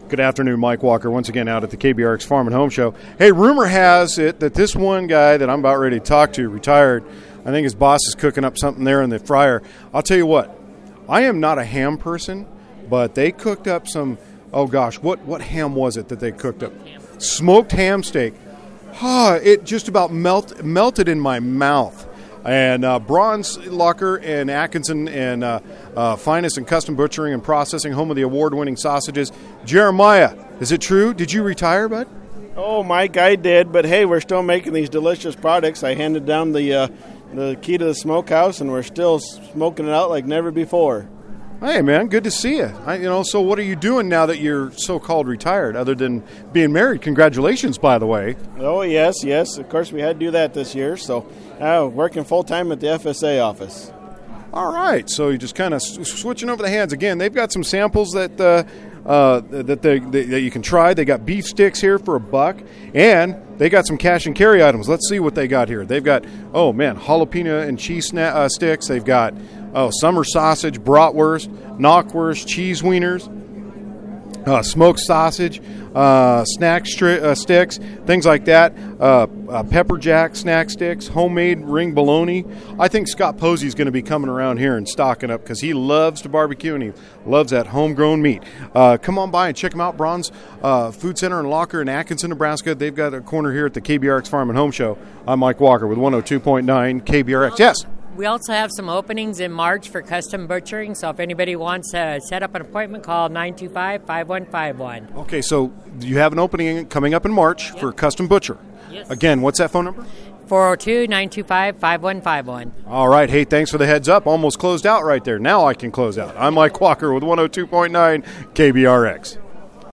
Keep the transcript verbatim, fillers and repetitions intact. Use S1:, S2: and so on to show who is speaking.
S1: Good afternoon, Mike Walker, once again out at the K B R X Farm and Home Show. Hey, rumor has it that this one guy that I'm about ready to talk to, retired, I think his boss is cooking up something there in the fryer. I'll tell you what, I am not a ham person, but they cooked up some, oh gosh, what, what ham was it that they cooked up? Smoked ham steak. Ah, it just about melt, melted in my mouth. And uh, Bronze Locker and Atkinson and uh, uh, Finest and Custom Butchering and Processing, home of the award-winning sausages. Jeremiah, is it true? Did you retire, bud?
S2: Oh, Mike, I did. But, hey, we're still making these delicious products. I handed down the uh, the key to the smokehouse, and we're still smoking it out like never before.
S1: Hey, man, good to see you. I, you know, so what are you doing now that you're so-called retired, other than being married? Congratulations, by the way.
S2: Oh, yes, yes. Of course, we had to do that this year, so uh, working full-time at the F S A office.
S1: All right, so you're just kind of switching over the hands. Again, they've got some samples that uh, uh, that, they, they, that you can try. They got beef sticks here for a buck, and they got some cash and carry items. Let's see what they got here. They've got, oh, man, jalapeno and cheese sna- uh, sticks. They've got Oh, summer sausage, bratwurst, knockwurst, cheese wieners, uh, smoked sausage, uh, snack stri- uh, sticks, things like that, uh, uh, pepper jack snack sticks, homemade ring bologna. I think Scott Posey is going to be coming around here and stocking up because he loves to barbecue and he loves that homegrown meat. Uh, come on by and check them out, Bronze uh, Food Center and Locker in Atkinson, Nebraska. They've got a corner here at the K B R X Farm and Home Show. I'm Mike Walker with one oh two point nine K B R X. Yes?
S3: We also have some openings in March for custom butchering, so if anybody wants to set up an appointment, call nine two five, five one five one.
S1: Okay, so you have an opening coming up in March yep. for Custom Butcher.
S3: Yes.
S1: Again, what's that phone number?
S3: four oh two, nine two five, five one five one.
S1: All right. Hey, thanks for the heads up. Almost closed out right there. Now I can close out. I'm Mike Walker with one oh two point nine K B R X.